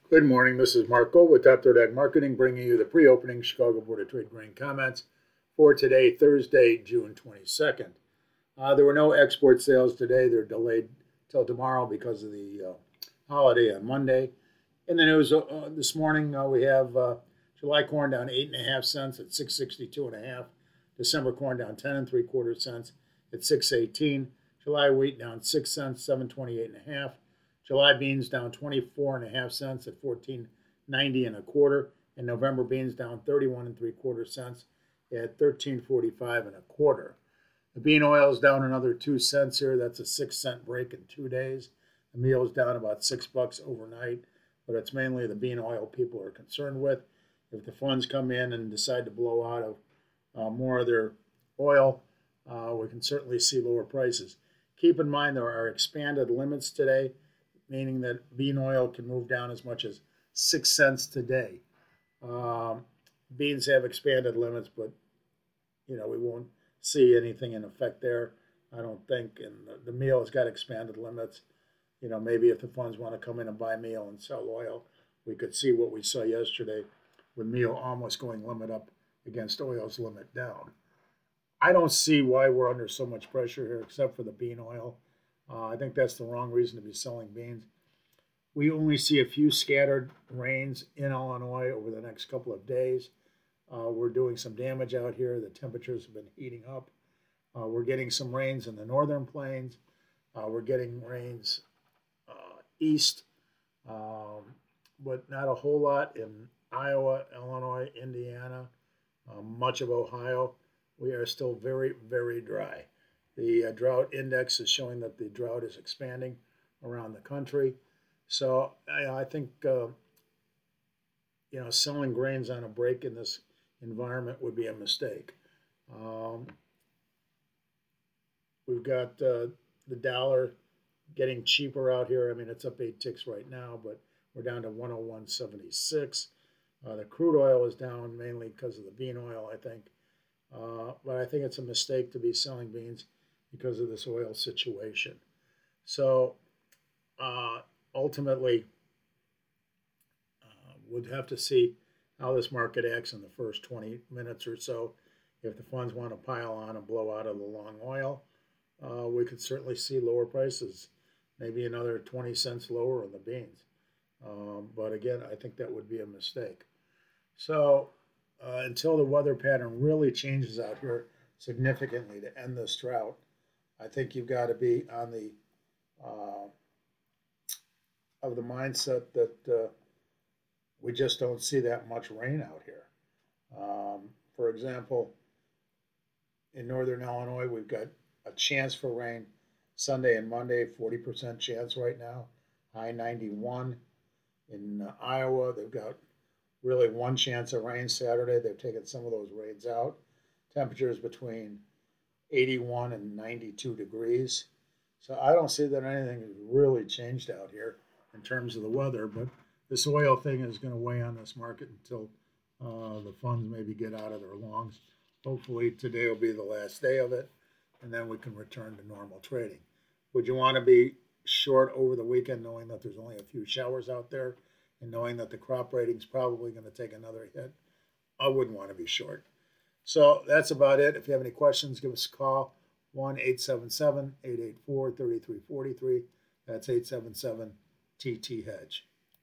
Good morning. This is Mark Gold with Top Third Ag Marketing, bringing you the pre-opening Chicago Board of Trade grain comments for today, Thursday, June 22nd. There were no export sales today. They're delayed till tomorrow because of the holiday on Monday. In the news this morning, we have July corn down 8.5 cents at 662.5. December corn down 10 and 3/4 cents at 618. July wheat down 6 cents, 728.5. July beans down 24.5 cents at 14.90 1/4, and November beans down 31 3/4 cents at 13.45 1/4. The bean oil is down another 2 cents here. That's a 6-cent break in 2 days. The meal is down about $6 overnight, but it's mainly the bean oil people are concerned with. If the funds come in and decide to blow out of more of their oil, we can certainly see lower prices. Keep in mind there are expanded limits today, meaning that bean oil can move down as much as 6 cents today. Beans have expanded limits, but we won't see anything in effect there, I don't think. And the meal has got expanded limits. Maybe if the funds want to come in and buy meal and sell oil, we could see what we saw yesterday with meal almost going limit up against oil's limit down. I don't see why we're under so much pressure here except for the bean oil. I think that's the wrong reason to be selling beans. We only see a few scattered rains in Illinois over the next couple of days. We're doing some damage out here. The temperatures have been heating up. We're getting some rains in the northern plains. We're getting rains east, but not a whole lot in Iowa, Illinois, Indiana, much of Ohio. We are still very, very dry. The drought index is showing that the drought is expanding around the country. So I think, selling grains on a break in this environment would be a mistake. We've got the dollar getting cheaper out here. I mean, it's up 8 ticks right now, but we're down to 101.76. The crude oil is down mainly because of the bean oil, I think. But I think it's a mistake to be selling beans because of this oil situation. So ultimately, we'll have to see how this market acts in the first 20 minutes or so. If the funds want to pile on and blow out of the long oil, we could certainly see lower prices, maybe another 20 cents lower on the beans. But again, I think that would be a mistake. So until the weather pattern really changes out here significantly to end this drought, I think you've got to be on the of the mindset that we just don't see that much rain out here. For example, in northern Illinois, we've got a chance for rain Sunday and Monday, 40% chance right now, high 91. In Iowa, they've got really one chance of rain Saturday. They've taken some of those rains out. Temperatures between 81 and 92 degrees. So I don't see that anything has really changed out here in terms of the weather, but this oil thing is going to weigh on this market until the funds maybe get out of their longs. Hopefully today will be the last day of it, and then we can return to normal trading. Would you want to be short over the weekend knowing that there's only a few showers out there and knowing that the crop rating is probably going to take another hit? I wouldn't want to be short. So that's about it. If you have any questions, give us a call, 1-877-884-3343. That's 877-TT-HEDGE.